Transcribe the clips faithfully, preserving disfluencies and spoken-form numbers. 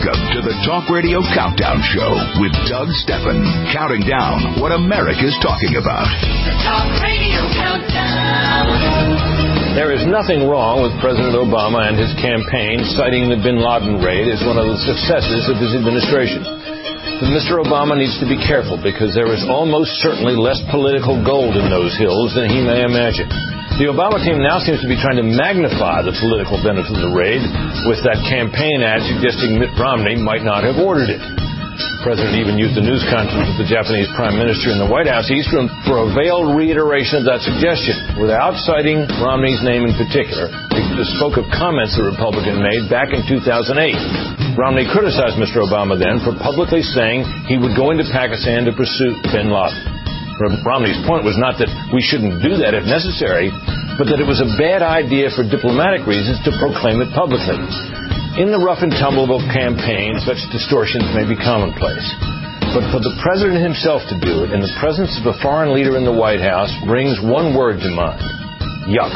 Welcome to the Talk Radio Countdown Show with Doug Stephan, counting down what America's talking about. The Talk Radio Countdown. There is nothing wrong with President Obama and his campaign citing the bin Laden raid as one of the successes of his administration. But Mister Obama needs to be careful because there is almost certainly less political gold in those hills than he may imagine. The Obama team now seems to be trying to magnify the political benefit of the raid with that campaign ad suggesting Mitt Romney might not have ordered it. The president even used a news conference with the Japanese prime minister in the White House East Room for a veiled reiteration of that suggestion. Without citing Romney's name in particular, he just spoke of comments the Republican made back in two thousand eight. Romney criticized Mister Obama then for publicly saying he would go into Pakistan to pursue bin Laden. Romney's point was not that we shouldn't do that if necessary, but that it was a bad idea for diplomatic reasons to proclaim it publicly. In the rough and tumble of a campaign, such distortions may be commonplace. But for the president himself to do it in the presence of a foreign leader in the White House brings one word to mind: yuck.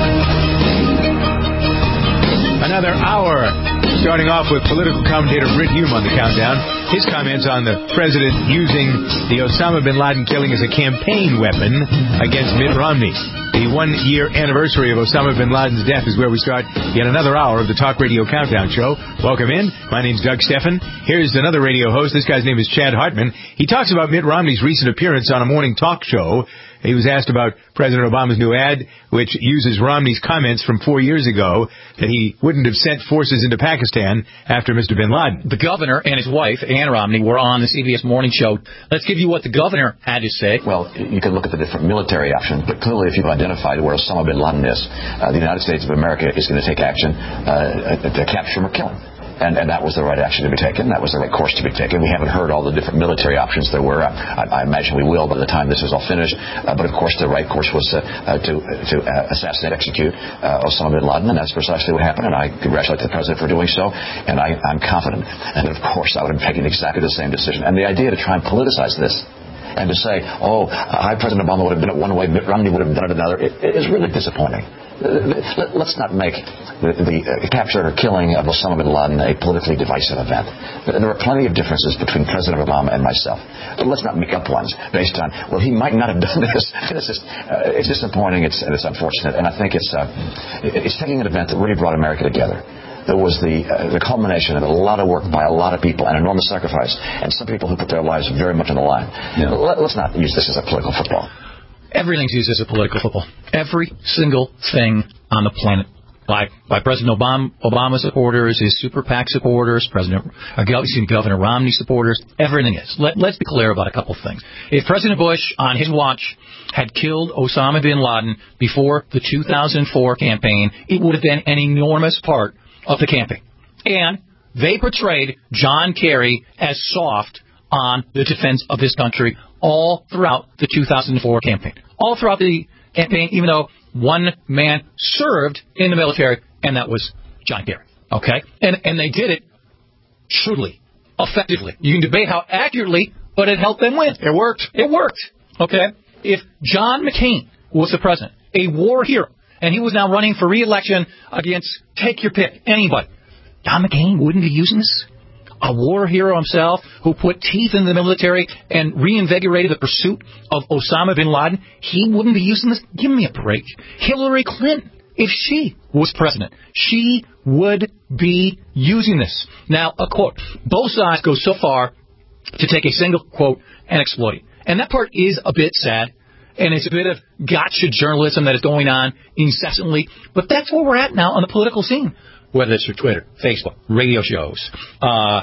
Another hour, starting off with political commentator Brit Hume on the countdown. His comments on the president using the Osama bin Laden killing as a campaign weapon against Mitt Romney. The one-year anniversary of Osama bin Laden's death is where we start yet another hour of the Talk Radio Countdown Show. Welcome in. My name's Doug Stephan. Here's another radio host. This guy's name is Chad Hartman. He talks about Mitt Romney's recent appearance on a morning talk show. He was asked about President Obama's new ad, which uses Romney's comments from four years ago that he wouldn't have sent forces into Pakistan after Mister bin Laden. The governor and his wife, Ann Romney, were on the C B S Morning Show. Let's give you what the governor had to say. Well, you can look at the different military options, but clearly if you've identified where Osama bin Laden is, uh, the United States of America is going to take action uh, to capture him or kill him. And, and that was the right action to be taken. That was the right course to be taken. We haven't heard all the different military options there were. I, I imagine we will by the time this is all finished. Uh, but, of course, the right course was uh, uh, to, to uh, assassinate, execute uh, Osama bin Laden, and that's precisely what happened. And I congratulate the president for doing so, and I, I'm confident. And, of course, I would have taken exactly the same decision. And the idea to try and politicize this and to say, oh, I, President Obama would have done it one way, Mitt Romney would have done it another, it, it is really disappointing. Let's not make the, the uh, capture or killing of Osama bin Laden a politically divisive event. There are plenty of differences between President Obama and myself. But let's not make up ones based on, well, he might not have done this. It's, just, uh, it's disappointing, it's, and it's unfortunate, and I think it's, uh, it's taking an event that really brought America together. There was the uh, the culmination of a lot of work by a lot of people and enormous sacrifice, and some people who put their lives very much on the line. Yeah. Let, let's not use this as a political football. Everything's used as a political football. Every single thing on the planet. By by President Obama, Obama supporters, his Super PAC supporters, President uh, Governor Romney supporters, everything is. Let, let's be clear about a couple of things. If President Bush, on his watch, had killed Osama bin Laden before the two thousand four campaign, it would have been an enormous part of the campaign. And they portrayed John Kerry as soft on the defense of this country all throughout the two thousand four campaign. All throughout the campaign, even though one man served in the military, and that was John Kerry. Okay? And and they did it shrewdly, effectively. You can debate how accurately, but it helped them win. It worked. It worked. Okay? If John McCain was the president, a war hero, and he was now running for re-election against, take your pick, anybody, John McCain wouldn't be using this? A war hero himself who put teeth in the military and reinvigorated the pursuit of Osama bin Laden, he wouldn't be using this? Give me a break. Hillary Clinton, if she was president, she would be using this. Now, a quote. Both sides go so far to take a single quote and exploit it. And that part is a bit sad. And it's a bit of gotcha journalism that is going on incessantly. But that's where we're at now on the political scene. Whether it's through Twitter, Facebook, radio shows, uh,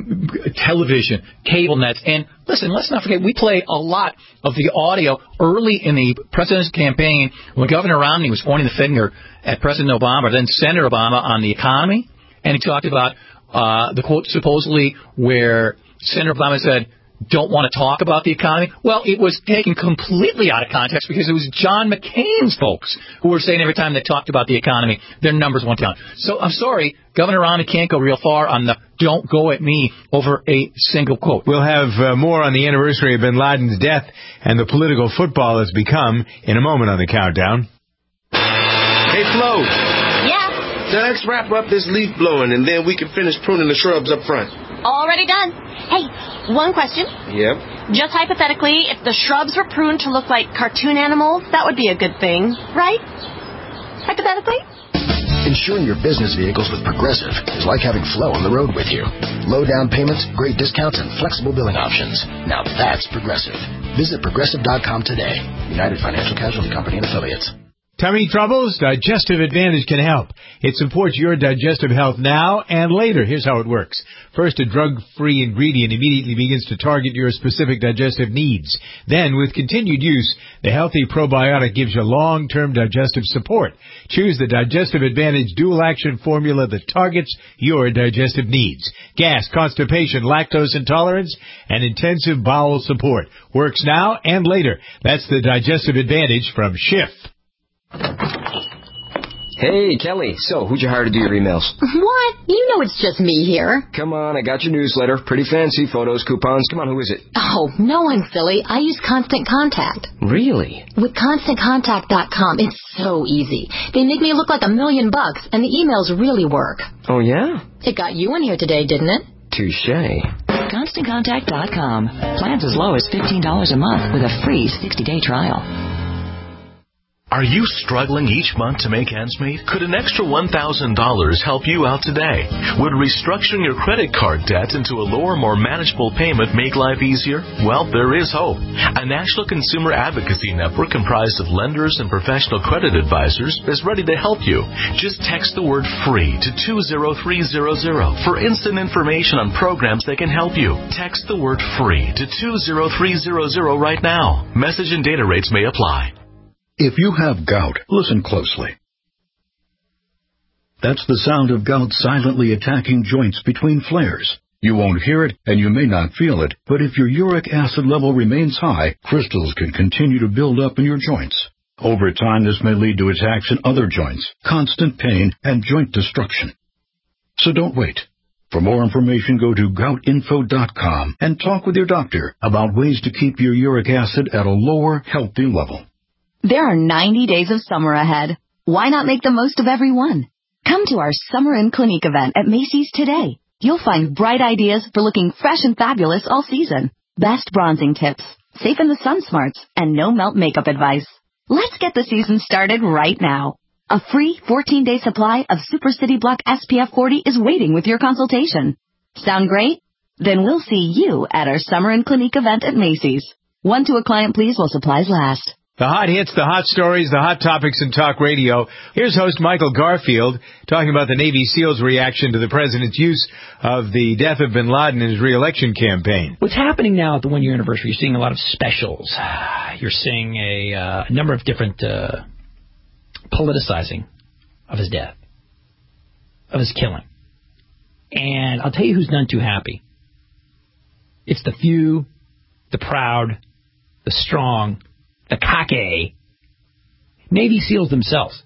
television, cable nets. And listen, let's not forget, we play a lot of the audio early in the president's campaign when Governor Romney was pointing the finger at President Obama, then Senator Obama, on the economy. And he talked about uh, the quote supposedly where Senator Obama said, don't want to talk about the economy. Well, it was taken completely out of context because it was John McCain's folks who were saying every time they talked about the economy, their numbers went down. So I'm sorry, Governor Romney can't go real far on the don't go at me over a single quote. We'll have uh, more on the anniversary of bin Laden's death and the political football it's become in a moment on the countdown. Hey, Flo. Yeah? let's wrap up this leaf blowing, and then we can finish pruning the shrubs up front. Already done. Hey, one question. Yep. Just hypothetically, if the shrubs were pruned to look like cartoon animals, that would be a good thing, right? Hypothetically? Insuring your business vehicles with Progressive is like having Flo on the road with you. Low down payments, great discounts, and flexible billing options. Now that's Progressive. Visit Progressive dot com today. United Financial Casualty Company and Affiliates. Tummy troubles? Digestive Advantage can help. It supports your digestive health now and later. Here's how it works. First, a drug-free ingredient immediately begins to target your specific digestive needs. Then, with continued use, the healthy probiotic gives you long-term digestive support. Choose the Digestive Advantage dual-action formula that targets your digestive needs. Gas, constipation, lactose intolerance, and intensive bowel support. Works now and later. That's the Digestive Advantage from Schiff. Hey, Kelly. So, who'd you hire to do your emails? What? You know it's just me here. Come on, I got your newsletter. Pretty fancy. Photos, coupons. Come on, who is it? Oh, no one, silly. I use Constant Contact. Really? With Constant Contact dot com, it's so easy. They make me look like a million bucks, and the emails really work. Oh, yeah? It got you in here today, didn't it? Touché. Constant Contact dot com. Plans as low as fifteen dollars a month with a free sixty-day trial. Are you struggling each month to make ends meet? Could an extra one thousand dollars help you out today? Would restructuring your credit card debt into a lower, more manageable payment make life easier? Well, there is hope. A national consumer advocacy network comprised of lenders and professional credit advisors is ready to help you. Just text the word FREE to two zero three zero zero for instant information on programs that can help you. Text the word FREE to two zero three zero zero right now. Message and data rates may apply. If you have gout, listen closely. That's the sound of gout silently attacking joints between flares. You won't hear it, and you may not feel it, but if your uric acid level remains high, crystals can continue to build up in your joints. Over time, this may lead to attacks in other joints, constant pain, and joint destruction. So don't wait. For more information, go to gout info dot com and talk with your doctor about ways to keep your uric acid at a lower, healthy level. There are ninety days of summer ahead. Why not make the most of every one? Come to our Summer in Clinique event at Macy's today. You'll find bright ideas for looking fresh and fabulous all season. Best bronzing tips, safe in the sun smarts, and no melt makeup advice. Let's get the season started right now. A free fourteen-day supply of Super City Block S P F forty is waiting with your consultation. Sound great? Then we'll see you at our Summer in Clinique event at Macy's. One to a client, please, while supplies last. The hot hits, the hot stories, the hot topics in talk radio. Here's host Michael Garfield talking about the Navy SEALs' reaction to the president's use of the death of bin Laden in his re-election campaign. What's happening now at the one-year anniversary, you're seeing a lot of specials. You're seeing a uh, number of different uh, politicizing of his death, of his killing. And I'll tell you who's none too happy. It's the few, the proud, the strong, the cocky Navy SEALs themselves.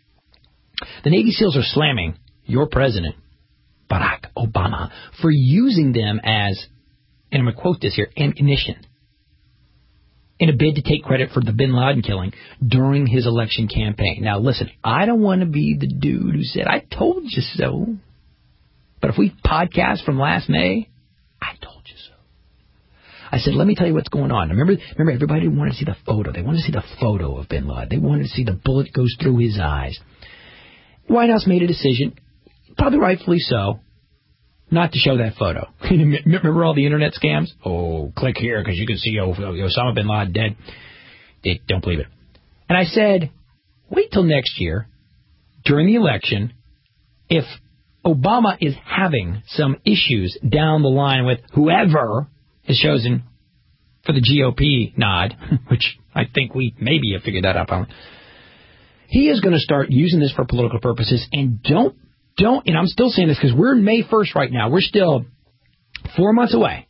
The Navy SEALs are slamming your president, Barack Obama, for using them as, and I'm going to quote this here, ammunition, in a bid to take credit for the bin Laden killing during his election campaign. Now, listen, I don't want to be the dude who said, I told you so. But if we podcast from last May, I told you so. I said, let me tell you what's going on. Remember, remember, everybody wanted to see the photo. They wanted to see the photo of bin Laden. They wanted to see the bullet goes through his eyes. White House made a decision, probably rightfully so, not to show that photo. Remember all the internet scams? Oh, click here because you can see Osama bin Laden dead. They don't believe it. And I said, wait till next year, during the election, if Obama is having some issues down the line with whoever is chosen for the G O P nod, which I think we maybe have figured that out finally. He is going to start using this for political purposes, and don't, don't, and I'm still saying this because we're May first right now. We're still four months away,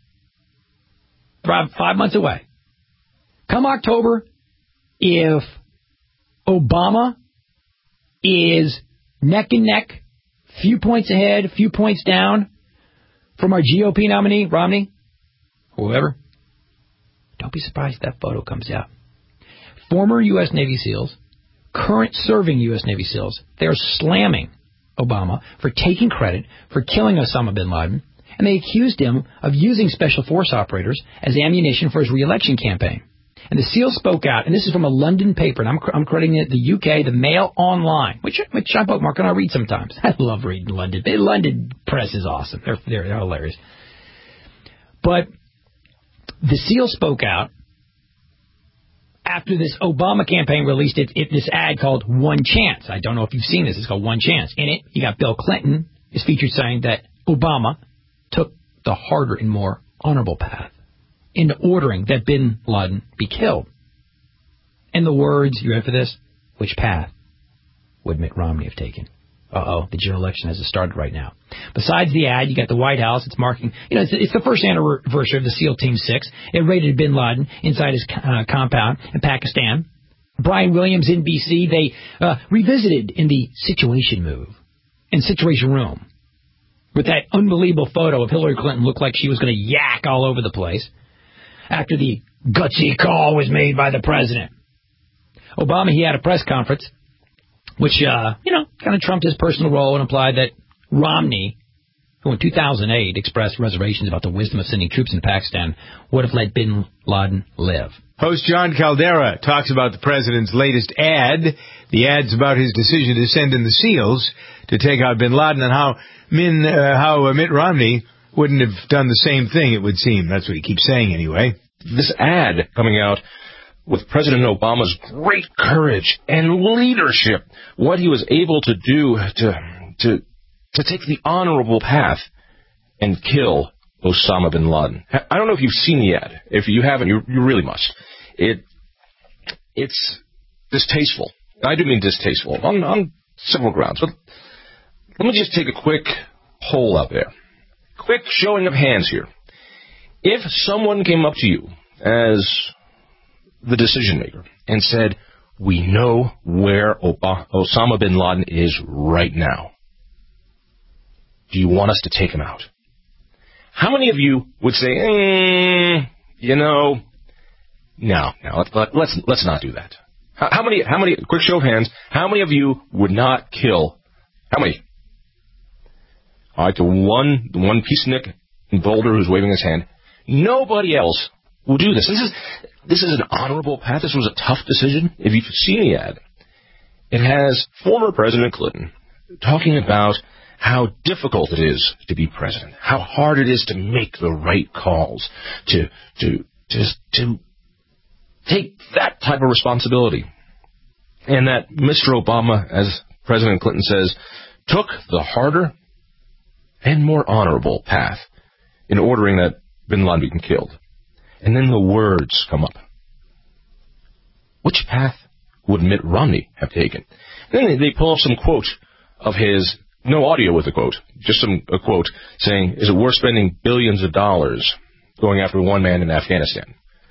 five, five months away. Come October, if Obama is neck and neck, few points ahead, a few points down from our G O P nominee, Romney, whoever, don't be surprised if that photo comes out. Former U S Navy SEALs, current serving U S Navy SEALs, they're slamming Obama for taking credit for killing Osama bin Laden, and they accused him of using special force operators as ammunition for his re-election campaign. And the SEAL spoke out, and this is from a London paper, and I'm, I'm crediting it the U K, the Mail Online, which, which I bookmark and I read sometimes. I love reading London. The London press is awesome. They're, they're, they're hilarious. But the SEAL spoke out after this Obama campaign released it, it, this ad called One Chance. I don't know if you've seen this. It's called One Chance. In it, you got Bill Clinton is featured saying that Obama took the harder and more honorable path into ordering that bin Laden be killed. And the words, you ready for this? Which path would Mitt Romney have taken? Uh-oh, the general election hasn't started right now. Besides the ad, you got the White House. It's marking, you know, it's, it's the first anniversary of the SEAL Team six. It raided bin Laden inside his uh, compound in Pakistan. Brian Williams, N B C, they uh, revisited in the Situation Move and Situation Room with that unbelievable photo of Hillary Clinton looked like she was going to yak all over the place after the gutsy call was made by the president. Obama, he had a press conference, which, uh, you know, kind of trumped his personal role and implied that Romney, who in two thousand eight expressed reservations about the wisdom of sending troops into Pakistan, would have let bin Laden live. Host John Caldera talks about the president's latest ad. The ad's about his decision to send in the SEALs to take out bin Laden, and how, Min, uh, how uh, Mitt Romney wouldn't have done the same thing, it would seem. That's what he keeps saying anyway. This ad coming out with President Obama's great courage and leadership, what he was able to do to to to take the honorable path and kill Osama bin Laden. I don't know if you've seen the ad. If you haven't, you, you really must. It It's distasteful. I do mean distasteful on, on several grounds. But let me just take a quick poll out there. Quick showing of hands here. If someone came up to you as the decision maker and said, we know where Ob- Osama bin Laden is right now, do you want us to take him out? How many of you would say, eh, you know, no, no, let, let's let's not do that? How, how many? How many? Quick show of hands. How many of you would not kill? How many? All right, the one, the one peacenik in Boulder who's waving his hand. Nobody else will do this. This is this is an honorable path. This was a tough decision. If you've seen the ad, it has former President Clinton talking about how difficult it is to be president, how hard it is to make the right calls, to to to to take that type of responsibility, and that Mister Obama, as President Clinton says, took the harder and more honorable path in ordering that bin Laden be killed. And then the words come up. Which path would Mitt Romney have taken? And then they pull up some quote of his, no audio with the quote, just some a quote saying, is it worth spending billions of dollars going after one man in Afghanistan?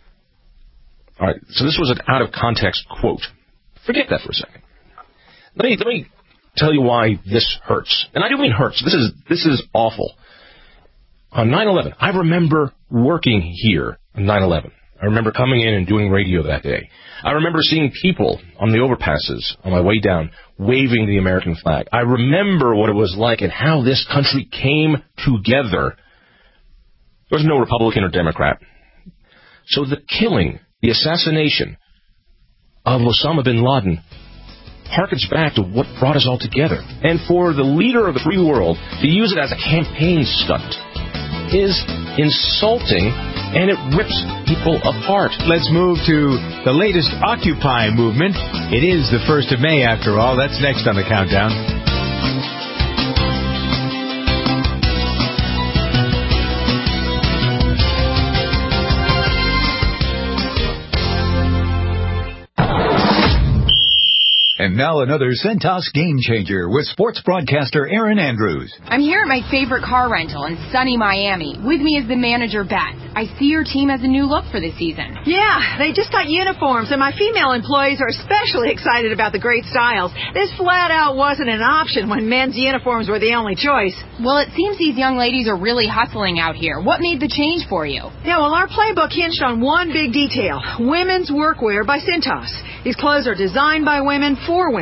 All right, so this was an out-of-context quote. Forget that for a second. Let me, let me tell you why this hurts. And I do mean hurts. This is this is awful. On nine eleven, I remember working here on nine eleven. I remember coming in and doing radio that day. I remember seeing people on the overpasses on my way down waving the American flag. I remember what it was like and how this country came together. There was no Republican or Democrat. So the killing, the assassination of Osama bin Laden harkens back to what brought us all together. And for the leader of the free world to use it as a campaign stunt is insulting, and it rips people apart. Let's move to the latest Occupy movement. It is the first of May, after all. That's next on the countdown. And now another Centos game changer with sports broadcaster Aaron Andrews. I'm here at my favorite car rental in sunny Miami. With me is the manager, Beth. I see your team has a new look for this season. Yeah, they just got uniforms, and my female employees are especially excited about the great styles. This flat out wasn't an option when men's uniforms were the only choice. Well, it seems these young ladies are really hustling out here. What made the change for you? Yeah, well, our playbook hinged on one big detail: women's workwear by Centos. These clothes are designed by women for women.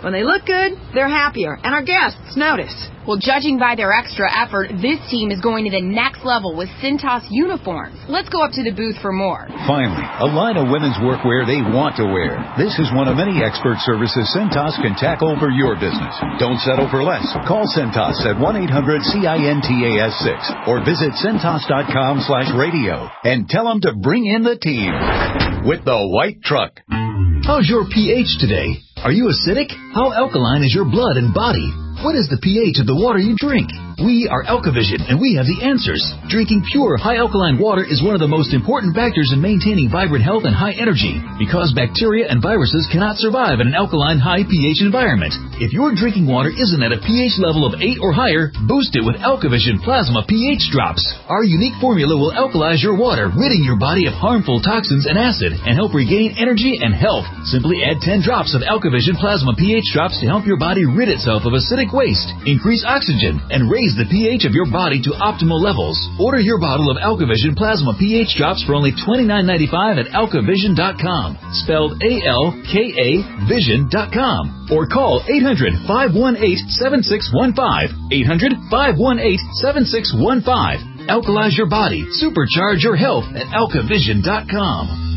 When they look good, they're happier, and our guests notice. Well, judging by their extra effort, this team is going to the next level with Cintas uniforms. Let's go up to the booth for more. Finally, a line of women's workwear they want to wear. This is one of many expert services Cintas can tackle for your business. Don't settle for less. Call Cintas at one eight hundred C I N T A S six or visit Cintas.com slash radio and tell them to bring in the team with the white truck. How's your pH today? Are you acidic? How alkaline is your blood and body? What is the pH of the water you drink? We are Alkavision, and we have the answers. Drinking pure, high-alkaline water is one of the most important factors in maintaining vibrant health and high energy, because bacteria and viruses cannot survive in an alkaline, high pH environment. If your drinking water isn't at a pH level of eight or higher, boost it with Alkavision Plasma pH Drops. Our unique formula will alkalize your water, ridding your body of harmful toxins and acid, and help regain energy and health. Simply add ten drops of Alkavision Plasma pH Drops to help your body rid itself of acidic waste, increase oxygen, and raise the pH of your body to optimal levels. Order your bottle of Alkavision Plasma pH Drops for only twenty-nine ninety-five at alkavision dot com, spelled A L K A vision dot com, or call eight hundred, five one eight, seven six one five, eight hundred, five one eight, seven six one five. Alkalize your body, supercharge your health at alkavision dot com.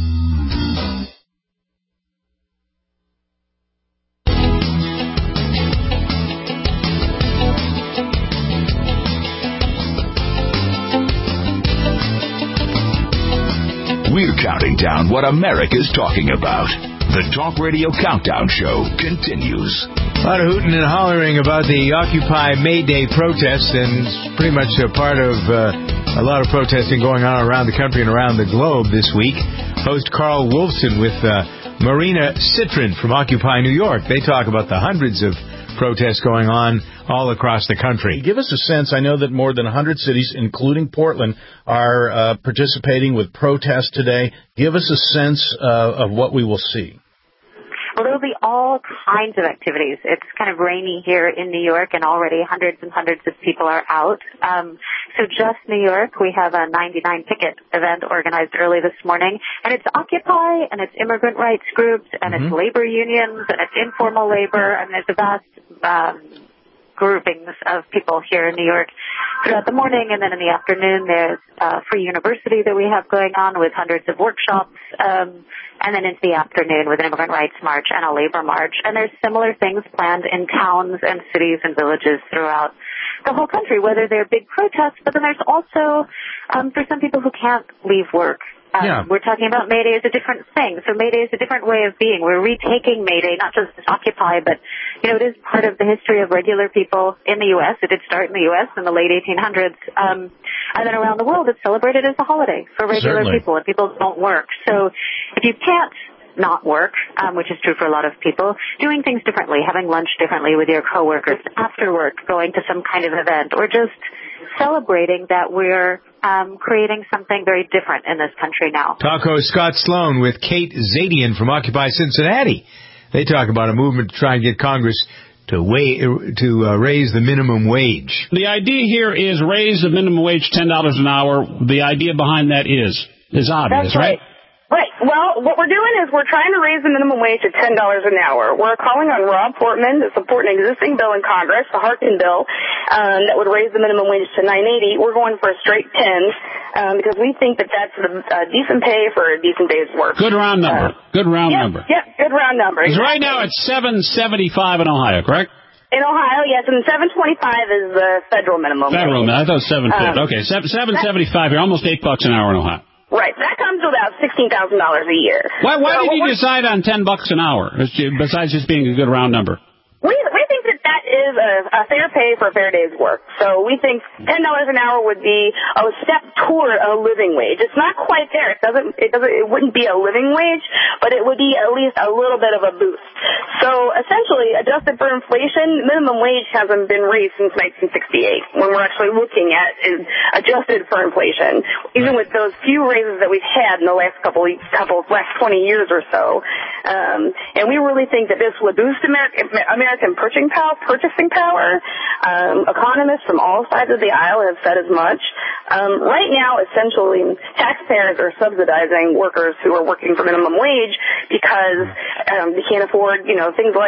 We're counting down what America's talking about. The Talk Radio Countdown Show continues. A lot of hooting and hollering about the Occupy May Day protests, and it's pretty much a part of uh, a lot of protesting going on around the country and around the globe this week. Host Carl Wolfson with uh, Marina Citrin from Occupy New York. They talk about the hundreds of protests going on all across the country. Give us a sense. I know that more than one hundred cities, including Portland, are uh, participating with protests today. Give us a sense uh, of what we will see. Well, there'll be all kinds of activities. It's kind of rainy here in New York, and already hundreds and hundreds of people are out. Um, so just New York, we have a ninety-nine picket event organized early this morning, and it's Occupy, and it's immigrant rights groups, and mm-hmm. it's labor unions, and it's informal labor, and there's a vast um, groupings of people here in New York throughout the morning, and then in the afternoon there's uh, Free University that we have going on with hundreds of workshops, um, and then into the afternoon with an immigrant rights march and a labor march. And there's similar things planned in towns and cities and villages throughout the whole country, whether they're big protests, but then there's also, um, for some people who can't leave work, Um, yeah. We're talking about May Day as a different thing. So May Day is a different way of being. We're retaking May Day, not just as Occupy, but, you know, it is part of the history of regular people in the U S. It did start in the U S in the late eighteen hundreds. Um, and then around the world, it's celebrated as a holiday for regular Certainly. people, and people don't work. So if you can't not work, um, which is true for a lot of people, doing things differently, having lunch differently with your coworkers after work, going to some kind of event, or just celebrating that we're um, creating something very different in this country now. Talk host Scott Sloan with Kate Zadian from Occupy Cincinnati. They talk about a movement to try and get Congress to weigh, to uh, raise the minimum wage. The idea here is raise the minimum wage ten dollars an hour. The idea behind that is is obvious, That's right? right? Right. Well, what we're doing is we're trying to raise the minimum wage to ten dollars an hour. We're calling on Rob Portman to support an existing bill in Congress, the Harkin bill, um, that would raise the minimum wage to nine eighty. We're going for a straight ten um, because we think that that's a uh, decent pay for a decent day's work. Good round number. Uh, good round yeah, number. Yeah, good round number. Because right now it's seven seventy-five in Ohio, correct? In Ohio, yes, and seven twenty-five is the federal minimum. Federal, wage. I thought seven fifty. Um, okay, seven seventy-five here, almost eight bucks an hour in Ohio. Right, that comes to about sixteen thousand dollars a year. Why, why so did you decide on ten bucks an hour, besides just being a good round number? We we think that that is a, a fair pay for a fair day's work. So we think ten dollars an hour would be a step toward a living wage. It's not quite there. It doesn't. It doesn't. It wouldn't be a living wage, but it would be at least a little bit of a boost. So essentially, adjusted for inflation, minimum wage hasn't been raised since nineteen sixty-eight. When we're actually looking at is adjusted for inflation, even with those few raises that we've had in the last couple couple last twenty years or so. Um, and we really think that this would boost American American purchasing power. Purchasing power. Um, economists from all sides of the aisle have said as much. Um, right now, essentially, taxpayers are subsidizing workers who are working for minimum wage because um, they can't afford, you know, things like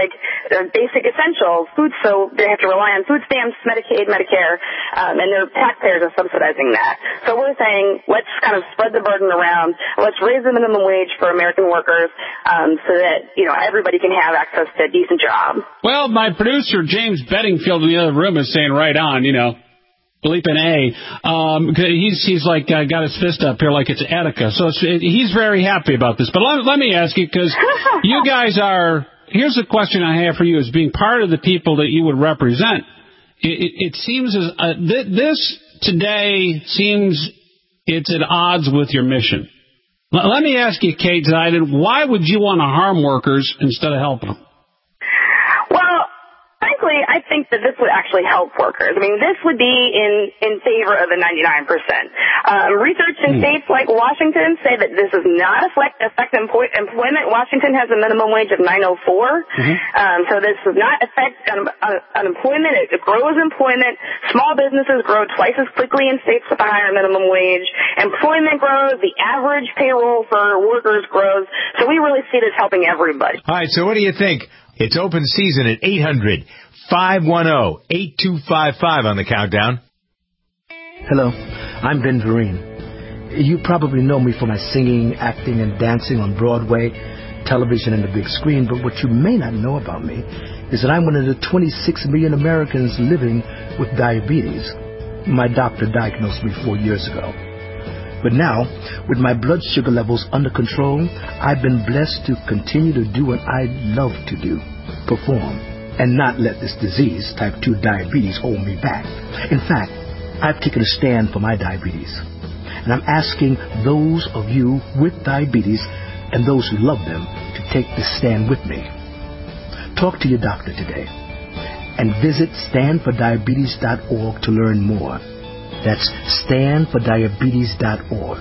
their basic essentials, food, so they have to rely on food stamps, Medicaid, Medicare, um, and their taxpayers are subsidizing that. So we're saying let's kind of spread the burden around. Let's raise the minimum wage for American workers um, so that, you know, everybody can have access to a decent job. Well, my producer, James Bedingfield, in the other room is saying right on, you know. Bleeping A. Um, he's he's like uh, got his fist up here like it's Attica. So it's, it, he's very happy about this. But let, let me ask you, because you guys are, here's a question I have for you as being part of the people that you would represent. It, it, it seems as uh, th- this today seems it's at odds with your mission. L- let me ask you, Kate Zidon, why would you want to harm workers instead of helping them? Frankly, I think that this would actually help workers. I mean, this would be in, in favor of the ninety-nine percent. Um, research in mm. states like Washington say that this does not affect, affect employ, employment. Washington has a minimum wage of nine oh four. Mm-hmm. Um, so this does not affect un, un, unemployment. It, it grows employment. Small businesses grow twice as quickly in states with a higher minimum wage. Employment grows. The average payroll for workers grows. So we really see this helping everybody. All right, so what do you think? It's open season at eight hundred, five one zero, eight two five five on the countdown. Hello, I'm Ben Vereen. You probably know me for my singing, acting, and dancing on Broadway, television, and the big screen, but what you may not know about me is that I'm one of the twenty-six million Americans living with diabetes. My doctor diagnosed me four years ago. But now, with my blood sugar levels under control, I've been blessed to continue to do what I love to do, perform, and not let this disease, type two diabetes, hold me back. In fact, I've taken a stand for my diabetes. And I'm asking those of you with diabetes and those who love them to take this stand with me. Talk to your doctor today and visit stand for diabetes dot org to learn more. That's stand for diabetes dot org.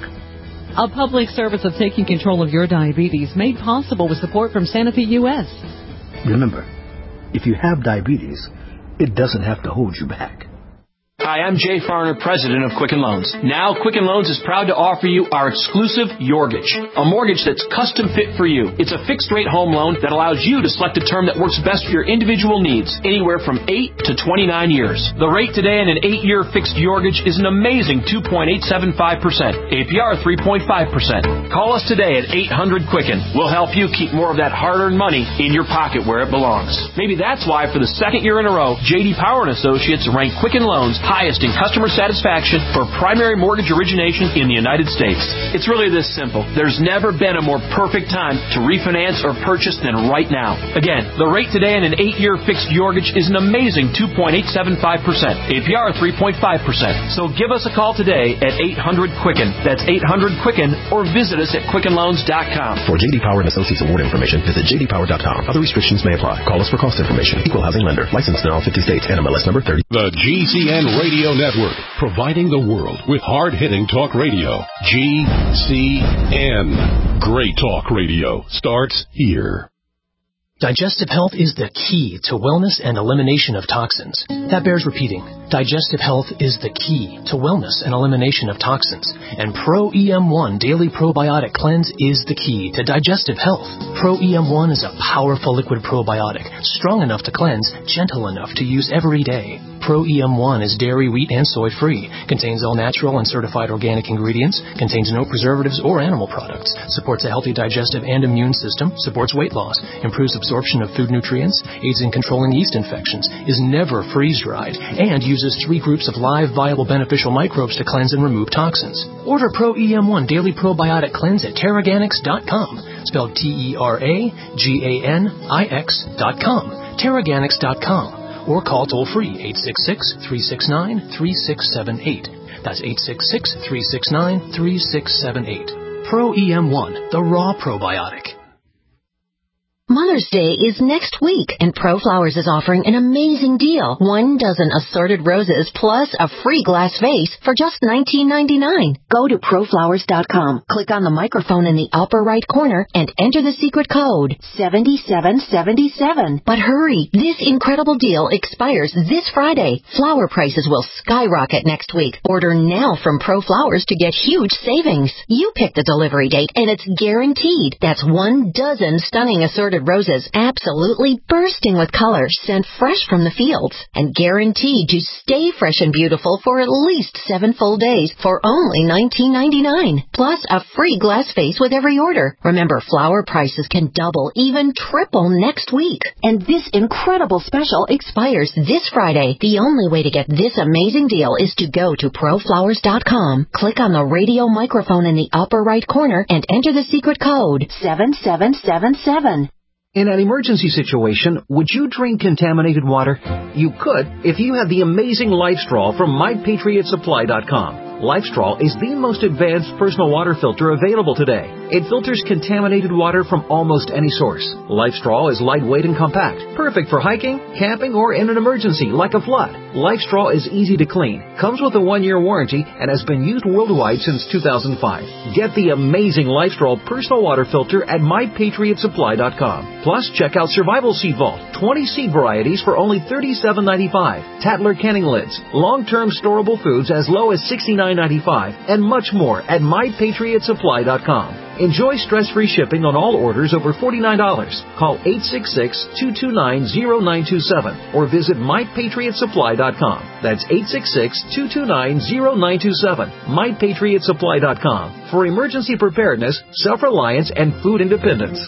A public service of taking control of your diabetes made possible with support from Sanofi U S. Remember, if you have diabetes, it doesn't have to hold you back. Hi, I'm Jay Farner, president of Quicken Loans. Now, Quicken Loans is proud to offer you our exclusive Yorgage, a mortgage that's custom fit for you. It's a fixed-rate home loan that allows you to select a term that works best for your individual needs, anywhere from eight to twenty-nine years. The rate today on an eight-year fixed Yorgage is an amazing two point eight seven five percent, A P R three point five percent. Call us today at eight hundred Quicken. We'll help you keep more of that hard-earned money in your pocket where it belongs. Maybe that's why, for the second year in a row, J D Power and Associates ranked Quicken Loans highest in customer satisfaction for primary mortgage origination in the United States. It's really this simple. There's never been a more perfect time to refinance or purchase than right now. Again, the rate today on an eight-year fixed Yorgage is an amazing two point eight seven five percent, A P R three point five percent. So give us a call today at eight hundred Quicken. That's eight hundred Quicken, or visit us at quicken loans dot com. For J D Power and Associates award information, visit j d power dot com. Other restrictions may apply. Call us for cost information. Equal housing lender. Licensed in all fifty states. N M L S number thirty. The G C N Radio Network, providing the world with hard-hitting talk radio. G C N. Great talk radio starts here. Digestive health is the key to wellness and elimination of toxins. That bears repeating. Digestive health is the key to wellness and elimination of toxins. And Pro E M one Daily Probiotic Cleanse is the key to digestive health. Pro E M one is a powerful liquid probiotic, strong enough to cleanse, gentle enough to use every day. Pro E M one is dairy, wheat, and soy free, contains all natural and certified organic ingredients, contains no preservatives or animal products, supports a healthy digestive and immune system, supports weight loss, improves absorption of food nutrients, aids in controlling yeast infections, is never freeze-dried, and uses three groups of live, viable, beneficial microbes to cleanse and remove toxins. Order Pro E M one Daily Probiotic Cleanse at Terraganix dot com, spelled T E R A G A N I X dot com, Terraganix dot com. Or call toll-free eight six six, three six nine, three six seven eight. That's eight six six, three six nine, three six seven eight. Pro E M one, the raw probiotic. Mother's Day is next week, and ProFlowers is offering an amazing deal. One dozen assorted roses plus a free glass vase for just nineteen ninety-nine. Go to pro flowers dot com, click on the microphone in the upper right corner, and enter the secret code seven seven seven seven. But hurry, this incredible deal expires this Friday. Flower prices will skyrocket next week. Order now from ProFlowers to get huge savings. You pick the delivery date, and it's guaranteed. That's one dozen stunning assorted roses roses, absolutely bursting with color, sent fresh from the fields, and guaranteed to stay fresh and beautiful for at least seven full days for only nineteen ninety-nine. Plus a free glass vase with every order. Remember, flower prices can double, even triple next week. And this incredible special expires this Friday. The only way to get this amazing deal is to go to pro flowers dot com, click on the radio microphone in the upper right corner, and enter the secret code seven seven seven seven. In an emergency situation, would you drink contaminated water? You could if you had the amazing LifeStraw from my patriot supply dot com. LifeStraw is the most advanced personal water filter available today. It filters contaminated water from almost any source. LifeStraw is lightweight and compact, perfect for hiking, camping, or in an emergency like a flood. LifeStraw is easy to clean, comes with a one-year warranty, and has been used worldwide since two thousand five. Get the amazing LifeStraw personal water filter at my patriot supply dot com. Plus, check out Survival Seed Vault, twenty seed varieties for only thirty-seven ninety-five. Tatler canning lids, long-term storable foods as low as sixty-nine ninety-five, and much more at my patriot supply dot com. Enjoy stress-free shipping on all orders over forty-nine dollars. Call eight six six, two two nine, zero nine two seven or visit my patriot supply dot com. That's eight six six, two two nine, zero nine two seven. my patriot supply dot com for emergency preparedness, self-reliance, and food independence.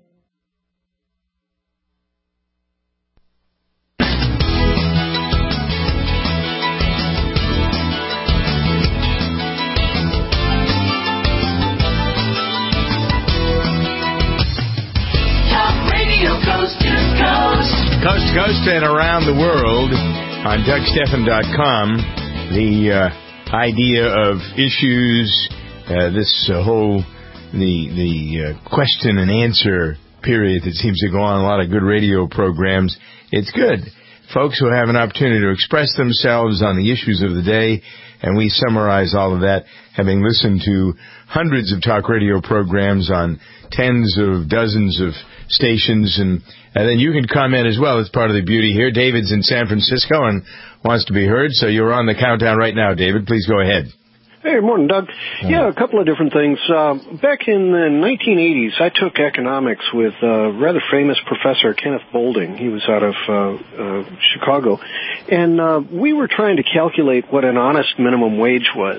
Coast to coast and around the world on Doug Stephan dot com. The uh, idea of issues, uh, this uh, whole the the uh, question and answer period that seems to go on, a lot of good radio programs. It's good. Folks who have an opportunity to express themselves on the issues of the day, and we summarize all of that, having listened to hundreds of talk radio programs on tens of dozens of stations, and, and then you can comment as well. It's part of the beauty here. David's in San Francisco and wants to be heard, so you're on the countdown right now, David. Please go ahead. Hey, good morning, Doug. Yeah, a couple of different things. Uh, back in the nineteen eighties, I took economics with a rather famous professor, Kenneth Boulding. He was out of uh, uh, Chicago. And uh, we were trying to calculate what an honest minimum wage was.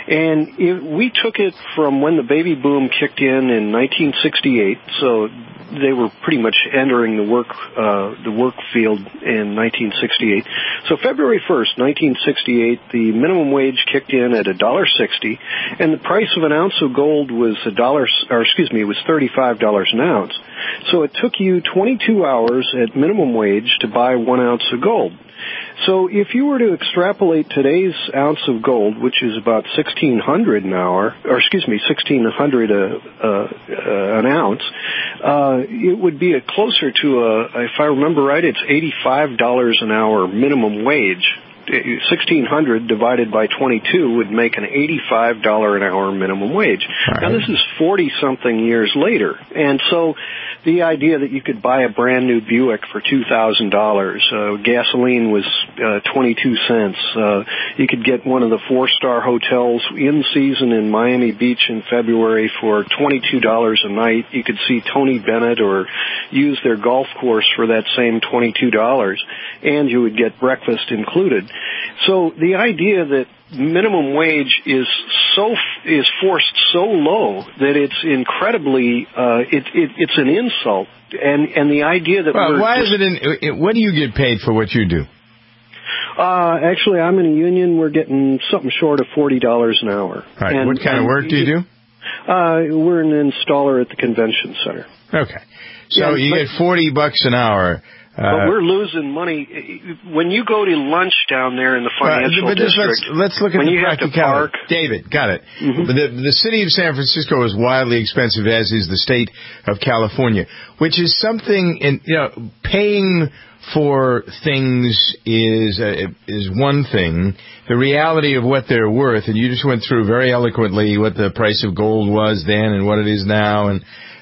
And it, we took it from when the baby boom kicked in in nineteen sixty-eight, so they were pretty much entering the work uh, the work field in nineteen sixty-eight. So February first, nineteen sixty-eight, the minimum wage kicked in at a dollar sixty, and the price of an ounce of gold was a dollar, or excuse me, it was thirty-five dollars an ounce. So it took you twenty-two hours at minimum wage to buy one ounce of gold. So if you were to extrapolate today's ounce of gold, which is about sixteen hundred an hour, or excuse me, sixteen hundred a, a, a, an ounce, uh, it would be a closer to a, if I remember right, it's eighty-five dollars an hour minimum wage. sixteen hundred divided by twenty-two would make an eighty-five dollars an hour minimum wage. Right. Now, this is forty-something years later. And so the idea that you could buy a brand-new Buick for two thousand dollars, uh, gasoline was uh, twenty-two cents, uh, you could get one of the four-star hotels in season in Miami Beach in February for twenty-two dollars a night. You could see Tony Bennett or use their golf course for that same twenty-two dollars, and you would get breakfast included. So the idea that minimum wage is so is forced so low that it's incredibly uh, it, it it's an insult, and and the idea that well, we're why just, is it in? What do you get paid for what you do? Uh, actually, I'm in a union. We're getting something short of forty dollars an hour. Right. And, what kind of work do you do? Uh, we're an installer at the convention center. Okay, so yeah, you but, get forty bucks an hour. But we're losing money. When you go to lunch down there in the financial but just district, let's, let's look at when the you have to park. David, got it. Mm-hmm. But the, the city of San Francisco is wildly expensive, as is the state of California, which is something, in, you know, paying for things is uh, is one thing. The reality of what they're worth, and you just went through very eloquently what the price of gold was then and what it is now, and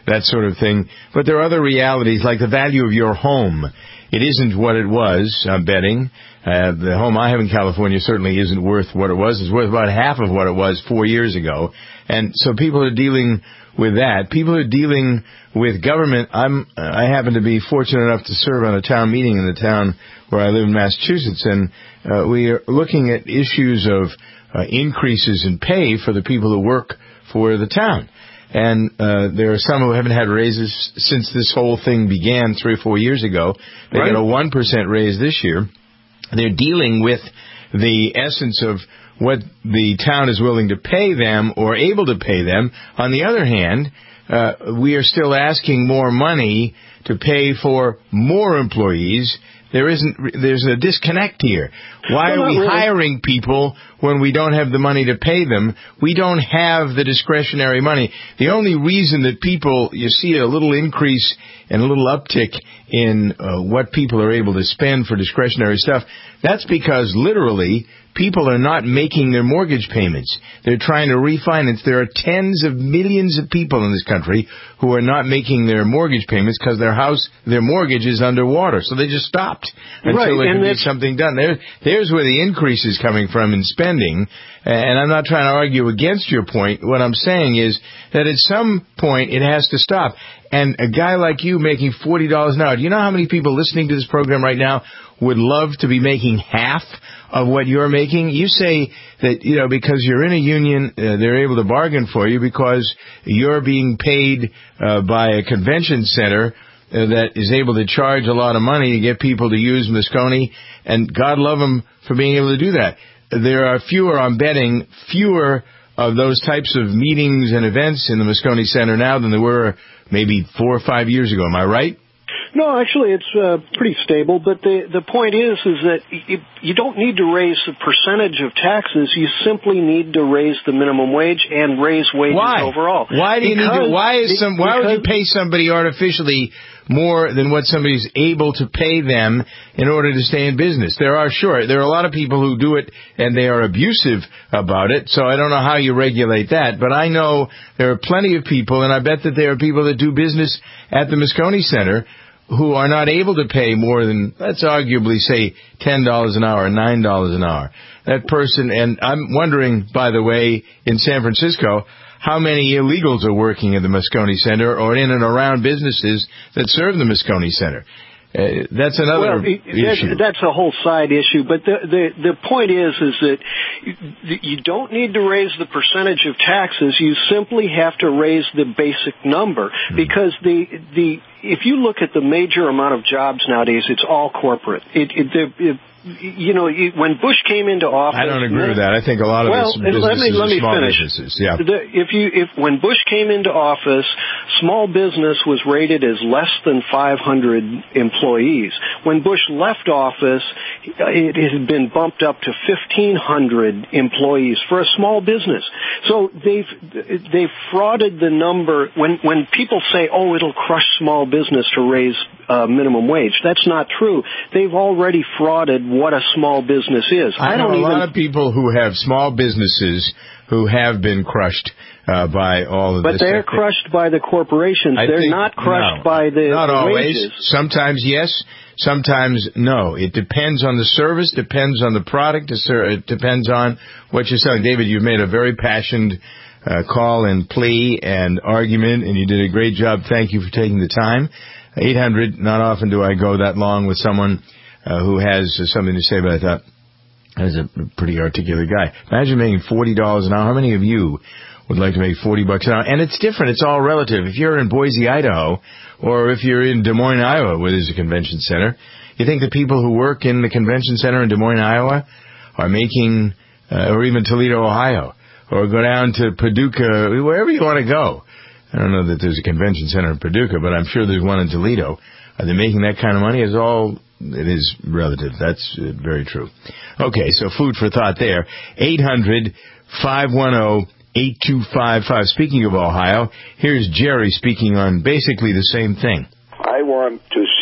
that sort of thing. But there are other realities, like the value of your home. It isn't what it was, I'm betting. Uh, the home I have in California certainly isn't worth what it was. It's worth about half of what it was four years ago. And so people are dealing with that. People are dealing with government. I'm, I happen to be fortunate enough to serve on a town meeting in the town where I live in Massachusetts, and uh, we are looking at issues of uh, increases in pay for the people who work for the town. And uh, there are some who haven't had raises since this whole thing began three or four years ago. They Right. got a one percent raise this year. They're dealing with the essence of what the town is willing to pay them or able to pay them. On the other hand, uh, we are still asking more money to pay for more employees. There isn't, there's a disconnect here. Why Well, are we not really. hiring people when we don't have the money to pay them? We don't have the discretionary money. The only reason that people, you see a little increase and a little uptick in uh, what people are able to spend for discretionary stuff, that's because literally people are not making their mortgage payments. They're trying to refinance. There are tens of millions of people in this country who are not making their mortgage payments because their house, their mortgage is underwater. So they just stopped until Right, there and can be that's- something done. There, there's where the increase is coming from in spending. And I'm not trying to argue against your point. What I'm saying is that at some point it has to stop. And a guy like you making forty dollars an hour, do you know how many people listening to this program right now would love to be making half of what you're making? You say that, you know, because you're in a union, uh, they're able to bargain for you because you're being paid uh, by a convention center uh, that is able to charge a lot of money to get people to use Moscone, and God love them for being able to do that. There are fewer, I'm betting, fewer of those types of meetings and events in the Moscone Center now than there were maybe four or five years ago. Am I right? No, actually, it's uh, pretty stable. But the the point is, is that you, you don't need to raise the percentage of taxes. You simply need to raise the minimum wage and raise wages Why? overall. Why do you because, need to? Why is some? Why would you because- pay somebody artificially more than what somebody's able to pay them in order to stay in business? There are sure there are a lot of people who do it and they are abusive about it. So I don't know how you regulate that, but I know there are plenty of people, and I bet that there are people that do business at the Moscone Center who are not able to pay more than, let's arguably say, ten dollars an hour, nine dollars an hour. That person, and I'm wondering, by the way, in San Francisco, how many illegals are working at the Moscone Center or in and around businesses that serve the Moscone Center. Uh, that's another well, it- issue. That, that's a whole side issue. But the, the the point is, is that you, you don't need to raise the percentage of taxes. You simply have to raise the basic number Hmm. because the the if you look at the major amount of jobs nowadays, it's all corporate. It, it, the, it you know, it, when Bush came into office, I don't agree with that. I think a lot of well, it's businesses let me let me are small finish. businesses. Yeah. The, if you if when Bush came into office, small business was rated as less than five hundred employees. When Bush left office, it had been bumped up to fifteen hundred employees for a small business. So they've they've frauded the number. When when people say, "Oh, it'll crush small business to raise uh, minimum wage," that's not true. They've already frauded what a small business is. I, I know don't a even. lot of people who have small businesses who have been crushed uh, by all of But this. they're crushed by the corporations. I they're think- not crushed no, by the, Not the always. wages. Sometimes yes, sometimes no. It depends on the service, depends on the product, it depends on what you're selling. David, you've made a very passionate uh, call and plea and argument, and you did a great job. Thank you for taking the time. eight hundred, not often do I go that long with someone uh, who has uh, something to say about that. That's a pretty articulate guy. Imagine making forty dollars an hour. How many of you would like to make forty bucks an hour? And it's different. It's all relative. If you're in Boise, Idaho, or if you're in Des Moines, Iowa, where there's a convention center, you think the people who work in the convention center in Des Moines, Iowa, are making, uh, or even Toledo, Ohio, or go down to Paducah, wherever you want to go. I don't know that there's a convention center in Paducah, but I'm sure there's one in Toledo. Are they making that kind of money? It's all, it is relative. That's uh, very true. Okay, so food for thought there. eight hundred, five one zero, eight two five five. Speaking of Ohio, here's Jerry speaking on basically the same thing. I want to see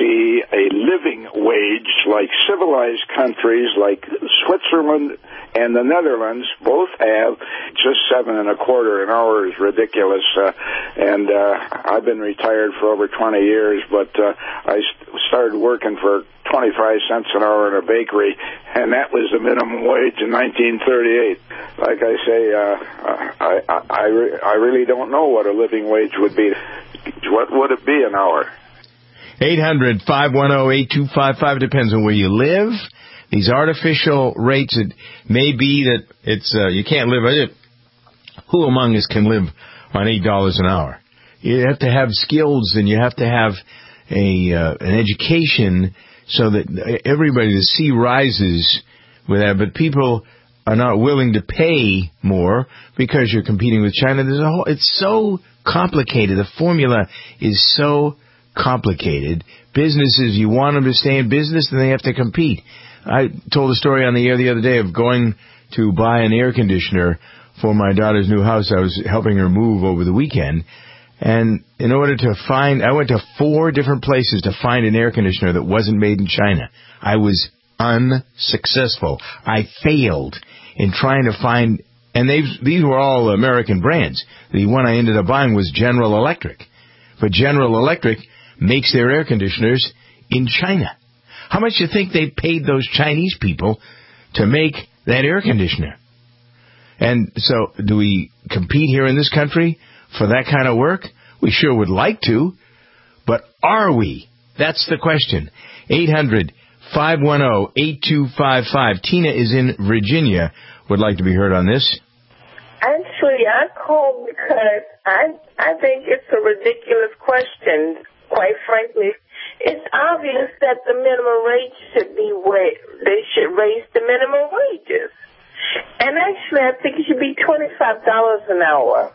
see a living wage like civilized countries like Switzerland and the Netherlands both have. Just seven and a quarter an hour is ridiculous. Uh, and uh, I've been retired for over twenty years, but uh, I st- started working for twenty-five cents an hour in a bakery, and that was the minimum wage in nineteen thirty-eight. Like I say, uh, I, I, I, re- I really don't know what a living wage would be. What would it be an hour? eight hundred, five one zero, eight two five five. Depends on where you live. These artificial rates, it may be that it's uh, you can't live. Who among us can live on eight dollars an hour? You have to have skills, and you have to have a uh, an education so that everybody, the sea rises with that. But people are not willing to pay more because you're competing with China. There's a whole, it's so complicated. The formula is so complicated. Businesses, you want them to stay in business, then they have to compete. I told a story on the air the other day of going to buy an air conditioner for my daughter's new house. I was helping her move over the weekend. And in order to find, I went to four different places to find an air conditioner that wasn't made in China. I was unsuccessful. I failed in trying to find, and they these were all American brands. The one I ended up buying was General Electric. But General Electric makes their air conditioners in China. How much do you think they paid those Chinese people to make that air conditioner? And so, do we compete here in this country for that kind of work? We sure would like to, but are we? That's the question. eight hundred, five one zero, eight two five five. Tina is in Virginia. Would like to be heard on this. Actually, I called because I I think it's a ridiculous question, quite frankly. It's obvious that the minimum wage should be wa- they should raise the minimum wages. And actually, I think it should be twenty-five dollars an hour.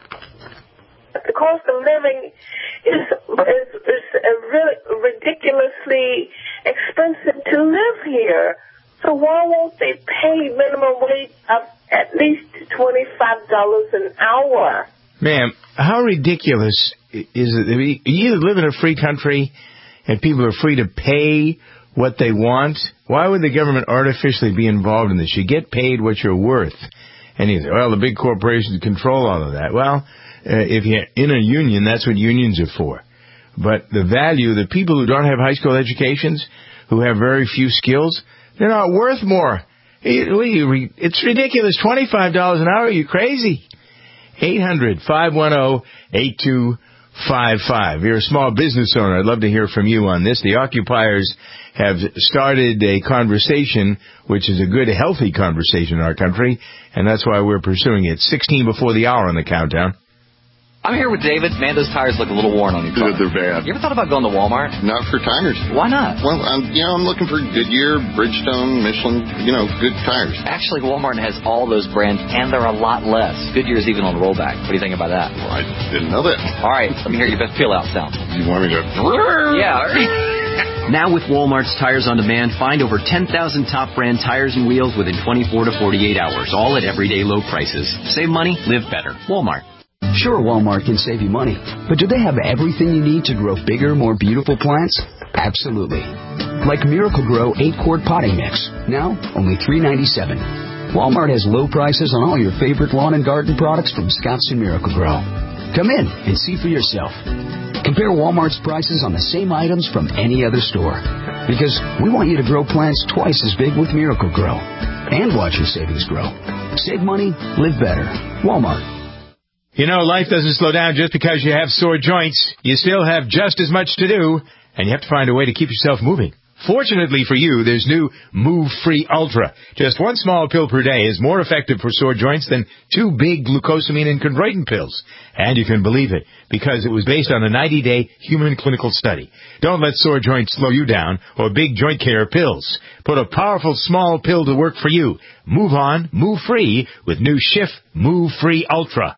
The cost of living is, is, is really ridiculously expensive to live here. So why won't they pay minimum wage up at least twenty-five dollars an hour? Ma'am, how ridiculous is it? You live in a free country and people are free to pay what they want. Why would the government artificially be involved in this? You get paid what you're worth. And you say, well, the big corporations control all of that. Well, uh, if you're in a union, that's what unions are for. But the value, the people who don't have high school educations, who have very few skills, they're not worth more. It's ridiculous. twenty-five dollars an hour? Are you crazy? eight hundred, five one zero, eight two five five. If you're a small business owner, I'd love to hear from you on this. The occupiers have started a conversation, which is a good, healthy conversation in our country, and that's why we're pursuing it. sixteen before the hour on the countdown. I'm here with David. Man, those tires look a little worn on your car. They're bad. You ever thought about going to Walmart? Not for tires. Why not? Well, I'm, you know, I'm looking for Goodyear, Bridgestone, Michelin, you know, good tires. Actually, Walmart has all those brands, and they're a lot less. Goodyear's even on rollback. What do you think about that? Well, I didn't know that. All right, let me hear your best peel-out sound. You want me to... Yeah. Now with Walmart's Tires on Demand, find over ten thousand top brand tires and wheels within twenty-four to forty-eight hours, all at everyday low prices. Save money, live better. Walmart. Sure, Walmart can save you money, but do they have everything you need to grow bigger, more beautiful plants? Absolutely. Like Miracle-Gro eight quart potting mix, now only three ninety-seven. Walmart has low prices on all your favorite lawn and garden products from Scotts and Miracle-Gro. Come in and see for yourself. Compare Walmart's prices on the same items from any other store. Because we want you to grow plants twice as big with Miracle-Gro. And watch your savings grow. Save money, live better. Walmart. You know, life doesn't slow down just because you have sore joints. You still have just as much to do, and you have to find a way to keep yourself moving. Fortunately for you, there's new Move Free Ultra. Just one small pill per day is more effective for sore joints than two big glucosamine and chondroitin pills. And you can believe it, because it was based on a ninety-day human clinical study. Don't let sore joints slow you down or big joint care pills. Put a powerful small pill to work for you. Move on, move free with new Schiff Move Free Ultra.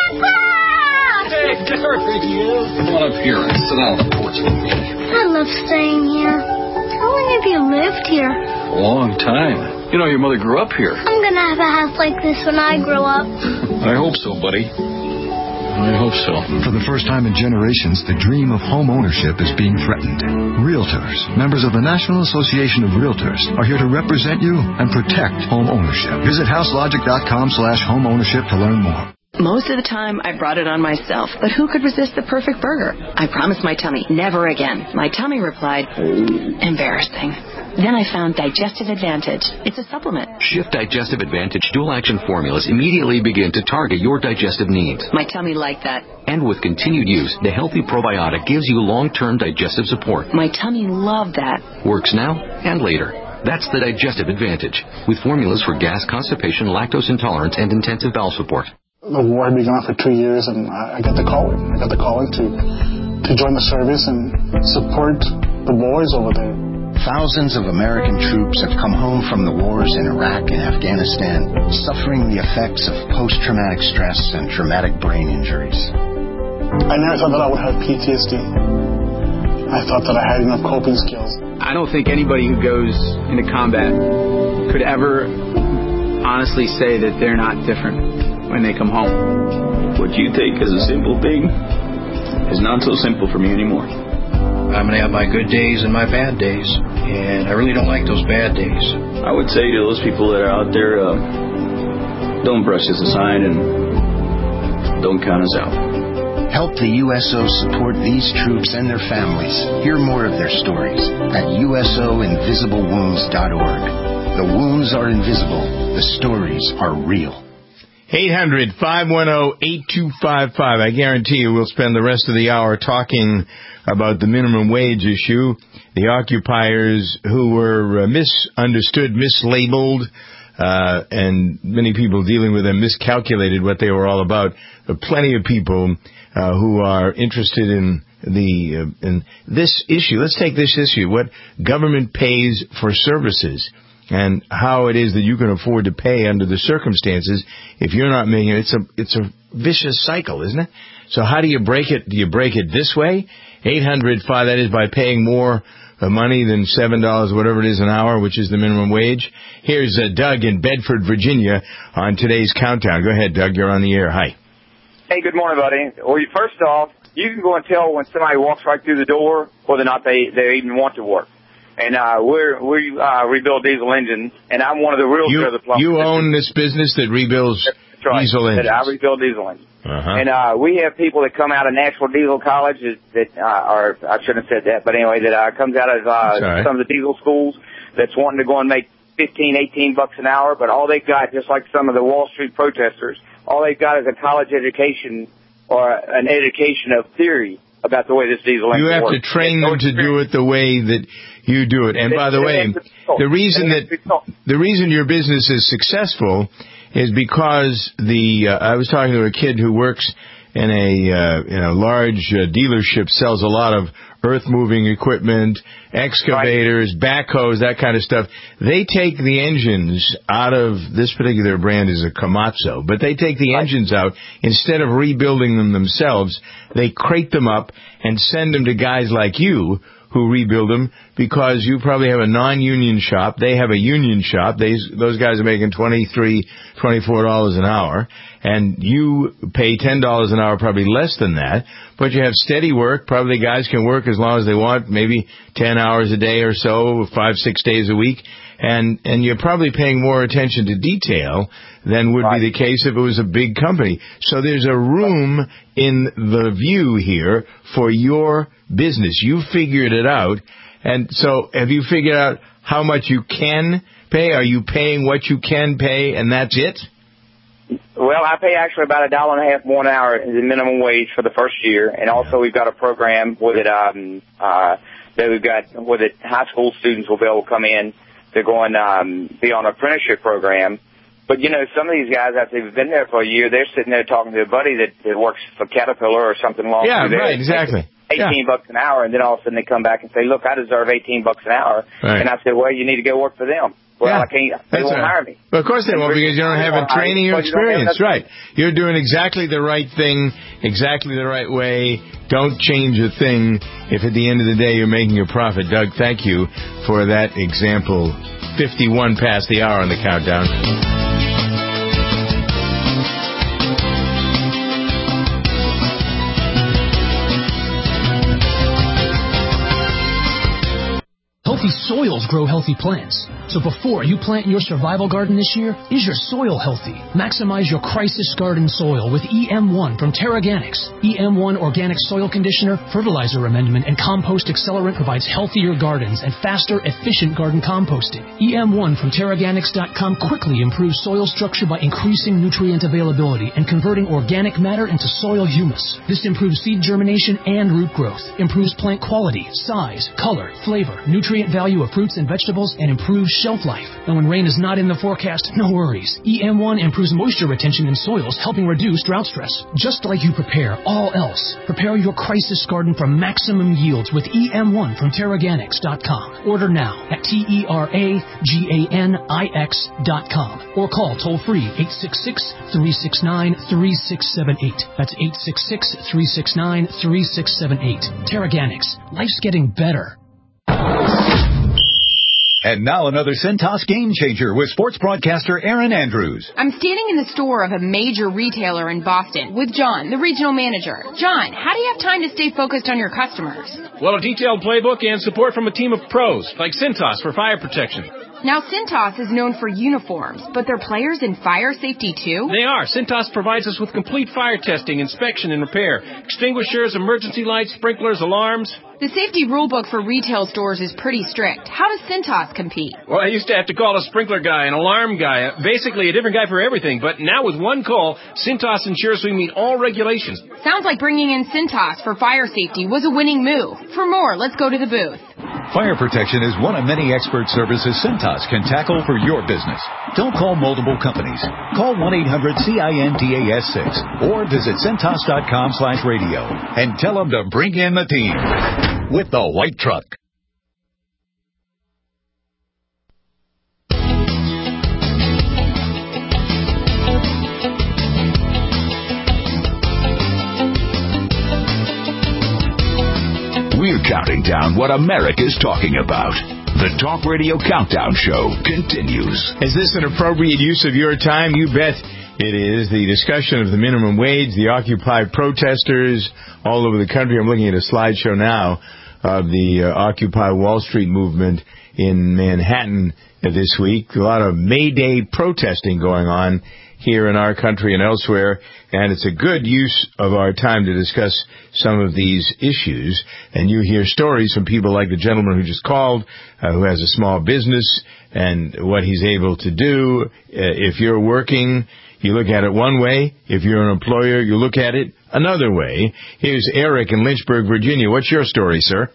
Hey, there he is. Come on up here and sit down on the porch with me. I love staying here. How long have you lived here? A long time. You know, your mother grew up here. I'm going to have a house like this when I grow up. I hope so, buddy. I hope so. For the first time in generations, the dream of home ownership is being threatened. Realtors, members of the National Association of Realtors, are here to represent you and protect home ownership. Visit houselogic.com slash home ownership to learn more. Most of the time, I brought it on myself, but who could resist the perfect burger? I promised my tummy, never again. My tummy replied, embarrassing. Then I found Digestive Advantage. It's a supplement. Shift Digestive Advantage dual-action formulas immediately begin to target your digestive needs. My tummy liked that. And with continued use, the Healthy Probiotic gives you long-term digestive support. My tummy loved that. Works now and later. That's the Digestive Advantage, with formulas for gas, constipation, lactose intolerance, and intensive bowel support. The war had been gone for two years, and I got the calling. I got the calling to to join the service and support the boys over there. Thousands of American troops have come home from the wars in Iraq and Afghanistan, suffering the effects of post-traumatic stress and traumatic brain injuries. I never thought that I would have P T S D. I thought that I had enough coping skills. I don't think anybody who goes into combat could ever honestly say that they're not different when they come home. What you take as a simple thing is not so simple for me anymore. I'm going to have my good days and my bad days, and I really don't like those bad days. I would say to those people that are out there, uh, don't brush this aside and don't count us out. Help the U S O support these troops and their families. Hear more of their stories at U S O invisible wounds dot org. The wounds are invisible. The stories are real. eight hundred, five one zero, eight two five five. I guarantee you we'll spend the rest of the hour talking about the minimum wage issue, the occupiers who were uh, misunderstood, mislabeled, uh, and many people dealing with them miscalculated what they were all about. There are plenty of people uh, who are interested in the uh, in this issue. Let's take this issue, what government pays for services, and how it is that you can afford to pay under the circumstances if you're not making it. It's a, it's a vicious cycle, isn't it? So how do you break it? Do you break it this way? eight hundred five, that is by paying more uh, money than seven dollars, whatever it is an hour, which is the minimum wage. Here's uh, Doug in Bedford, Virginia, on today's Countdown. Go ahead, Doug. You're on the air. Hi. Hey, good morning, buddy. Well, you, first off, you can go and tell when somebody walks right through the door whether or not they, they even want to work. And uh, we're, we uh, rebuild diesel engines, and I'm one of the realtors you, of the plumbers. You own this business that rebuilds That's right, diesel engines? That I rebuild diesel engines. Uh-huh. And uh, we have people that come out of Nashville Diesel College that, that uh, or I shouldn't have said that, but anyway, that uh, comes out of uh, right. some of the diesel schools that's wanting to go and make fifteen, eighteen bucks an hour, but all they've got, just like some of the Wall Street protesters, all they've got is a college education or an education of theory about the way this diesel engine works. You have works. to train them to do it the way that you do it. And by the way, the reason that the reason your business is successful is because the uh, I was talking to a kid who works in a uh, in a large uh, dealership, sells a lot of earth moving equipment, excavators, backhoes, that kind of stuff. They take the engines out of, this particular brand is a Komatsu, but they take the engines out. Instead of rebuilding them themselves, they crate them up and send them to guys like you who rebuild them, because you probably have a non-union shop. They have a union shop. They, those guys are making twenty-three dollars, twenty-four dollars an hour, and you pay ten dollars an hour, probably less than that. But you have steady work. Probably guys can work as long as they want, maybe ten hours a day or so, five, six days a week. And, and you're probably paying more attention to detail than would right. be the case if it was a big company. So there's a room in the view here for your business. You figured it out. And so have you figured out how much you can pay? Are you paying what you can pay and that's it? Well, I pay actually about a dollar and a half more an hour as the minimum wage for the first year. And also we've got a program with it, um, uh, that we've got with it, high school students will be able to come in. They're going to um, be on an apprenticeship program. But, you know, some of these guys, after they've been there for a year, they're sitting there talking to a buddy that, that works for Caterpillar or something along yeah, through there. Yeah, right, exactly. eighteen yeah. bucks an hour, and then all of a sudden they come back and say, look, I deserve eighteen bucks an hour. Right. And I said, well, you need to go work for them. Well, yeah, I can't, they won't right. hire me. Well, of course they won't, because you don't have a training or experience. Right. You're doing exactly the right thing, exactly the right way. Don't change a thing if at the end of the day you're making a profit. Doug, thank you for that example. fifty-one past the hour on the countdown. Healthy soils grow healthy plants. So before you plant your survival garden this year, is your soil healthy? Maximize your crisis garden soil with E M one from Terraganics. E M one Organic Soil Conditioner, Fertilizer Amendment, and Compost Accelerant provides healthier gardens and faster, efficient garden composting. E M one from Terraganics dot com quickly improves soil structure by increasing nutrient availability and converting organic matter into soil humus. This improves seed germination and root growth, improves plant quality, size, color, flavor, nutrient value of fruits and vegetables, and improves shelf life. And when rain is not in the forecast, no worries. E M one improves moisture retention in soils, helping reduce drought stress. Just like you prepare all else, prepare your crisis garden for maximum yields with E M one from Terraganics dot com. Order now at T E R A G A N I X dot com or call toll-free eight six six, three six nine, three six seven eight. That's eight six six, three six nine, three six seven eight. Terraganics. Life's getting better. And now another Cintas game changer with sports broadcaster Aaron Andrews. I'm standing in the store of a major retailer in Boston with John, the regional manager. John, how do you have time to stay focused on your customers? Well, a detailed playbook and support from a team of pros, like Cintas for fire protection. Now, Cintas is known for uniforms, but they're players in fire safety, too? They are. Cintas provides us with complete fire testing, inspection, and repair. Extinguishers, emergency lights, sprinklers, alarms. The safety rulebook for retail stores is pretty strict. How does Cintas compete? Well, I used to have to call a sprinkler guy, an alarm guy, basically a different guy for everything. But now with one call, Cintas ensures we meet all regulations. Sounds like bringing in Cintas for fire safety was a winning move. For more, let's go to the booth. Fire protection is one of many expert services Cintas can tackle for your business. Don't call multiple companies. Call one eight hundred C I N T A S six or visit Cintas dot com slash radio and tell them to bring in the team with the white truck. We're counting down what America's talking about. The Talk Radio Countdown Show continues. Is this an appropriate use of your time? You bet it is. The discussion of the minimum wage, the Occupy protesters all over the country. I'm looking at a slideshow now of the uh, Occupy Wall Street movement in Manhattan uh, this week. A lot of May Day protesting going on here in our country and elsewhere, and it's a good use of our time to discuss some of these issues. And you hear stories from people like the gentleman who just called, uh, who has a small business, and what he's able to do. Uh, if you're working, you look at it one way. If you're an employer, you look at it another way. Here's Eric in Lynchburg, Virginia. What's your story, sir?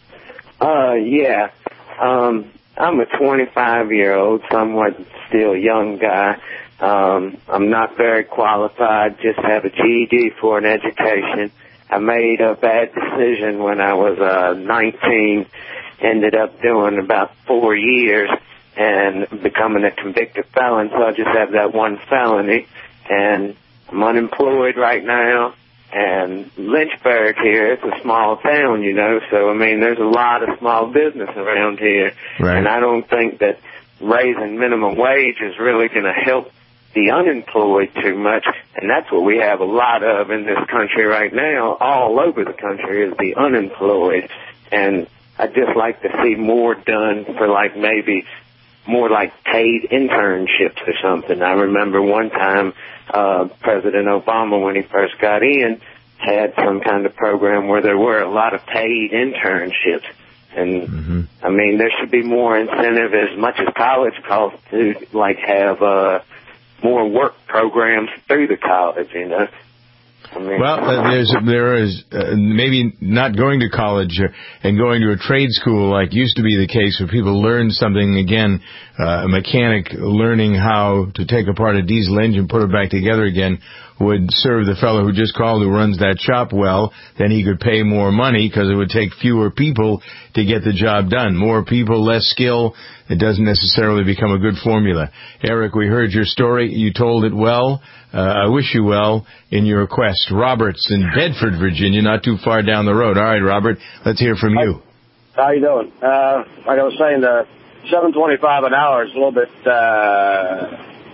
Uh, yeah. Um, I'm a twenty-five-year-old, somewhat still young guy. Um, I'm not very qualified, just have a G E D for an education. I made a bad decision when I was uh, nineteen, ended up doing about four years and becoming a convicted felon, so I just have that one felony, and I'm unemployed right now. And Lynchburg here, it's a small town, you know, so, I mean, there's a lot of small business around here. Right. And I don't think that raising minimum wage is really going to help the unemployed too much, and that's what we have a lot of in this country right now, all over the country, is the unemployed. And I'd just like to see more done for, like, maybe more like paid internships or something. I remember one time uh President Obama, when he first got in, had some kind of program where there were a lot of paid internships. And, mm-hmm. I mean, there should be more incentive, as much as college costs, to, like, have uh more work programs through the college, you know. I mean, well, uh, there's there is uh, maybe not going to college uh, and going to a trade school like used to be the case, where people learn something again, uh, a mechanic learning how to take apart a diesel engine, put it back together again, would serve the fellow who just called, who runs that shop well. Then he could pay more money because it would take fewer people to get the job done. More people, less skill. It doesn't necessarily become a good formula. Eric, we heard your story. You told it well. Uh, I wish you well in your quest. Robert's in Bedford, Virginia, not too far down the road. All right, Robert, let's hear from you. How you doing? Uh, like I was saying, the seven twenty-five an hour is a little bit uh,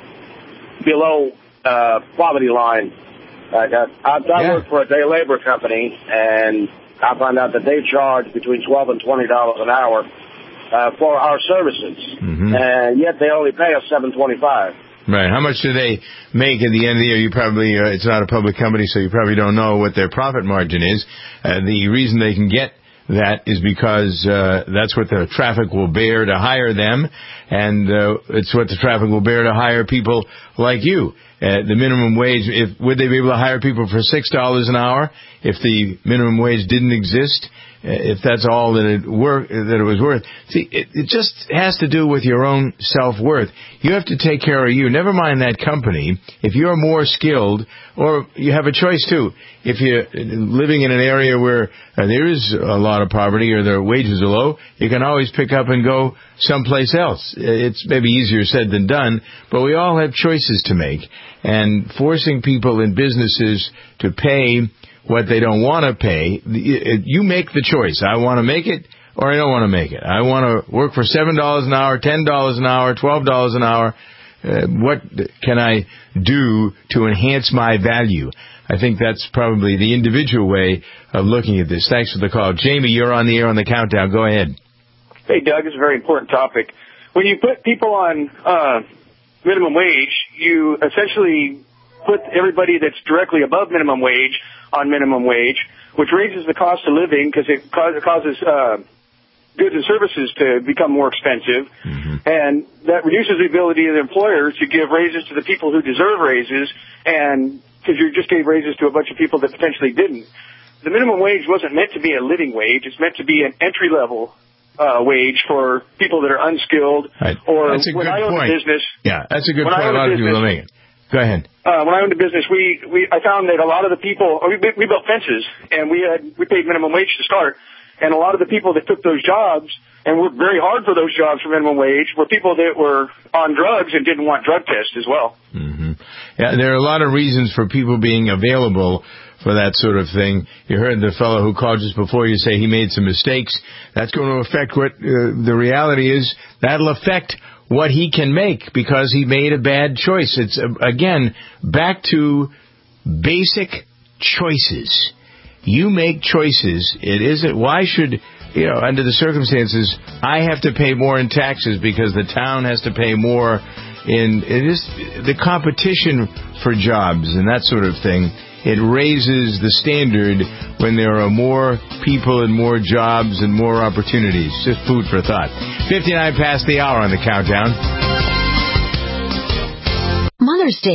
below uh, poverty line. Like I, I, I yeah. work for a day labor company, and I found out that they charge between twelve and twenty dollars an hour uh, for our services, Mm-hmm. and yet they only pay us seven twenty-five. Right. How much do they make at the end of the year? You probably, uh, it's not a public company, so you probably don't know what their profit margin is. Uh, the reason they can get that is because uh, that's what the traffic will bear to hire them, and uh, it's what the traffic will bear to hire people like you. Uh, the minimum wage, if would they be able to hire people for six dollars an hour if the minimum wage didn't exist? If that's all that it work that it was worth. See, it, it just has to do with your own self-worth. You have to take care of you. Never mind that company. If you're more skilled, or you have a choice too. If you're living in an area where uh, there is a lot of poverty or their wages are low, you can always pick up and go someplace else. It's maybe easier said than done, but we all have choices to make. And forcing people in businesses to pay what they don't want to pay, you make the choice. I want to make it, or I don't want to make it. I want to work for seven dollars an hour, ten dollars an hour, twelve dollars an hour. Uh, what can I do to enhance my value? I think that's probably the individual way of looking at this. Thanks for the call. Jamie, you're on the air on the countdown. Go ahead. Hey, Doug, it's a very important topic. When you put people on uh, minimum wage, you essentially put everybody that's directly above minimum wage on minimum wage, which raises the cost of living because it causes uh, goods and services to become more expensive, mm-hmm. and that reduces the ability of the employer to give raises to the people who deserve raises, and because you just gave raises to a bunch of people that potentially didn't. The minimum wage wasn't meant to be a living wage. It's meant to be an entry-level uh, wage for people that are unskilled. Right. Or that's a when good I owned point. a business, yeah, that's a good when point. I A lot of business, people are making it. Go ahead. Uh, when I owned a business, we, we I found that a lot of the people we, we built fences, and we had we paid minimum wage to start, and a lot of the people that took those jobs and worked very hard for those jobs for minimum wage were people that were on drugs and didn't want drug tests as well. Mm-hmm. Yeah, there are a lot of reasons for people being available for that sort of thing. You heard the fellow who called just before you say he made some mistakes. That's going to affect what uh, the reality is. That'll affect what he can make because he made a bad choice. It's, uh, again, back to basic choices. You make choices. It isn't, why should, you know, under the circumstances, I have to pay more in taxes because the town has to pay more in, it is the competition for jobs and that sort of thing. It raises the standard when there are more people and more jobs and more opportunities. Just food for thought. fifty-nine past the hour on the countdown. Mother's Day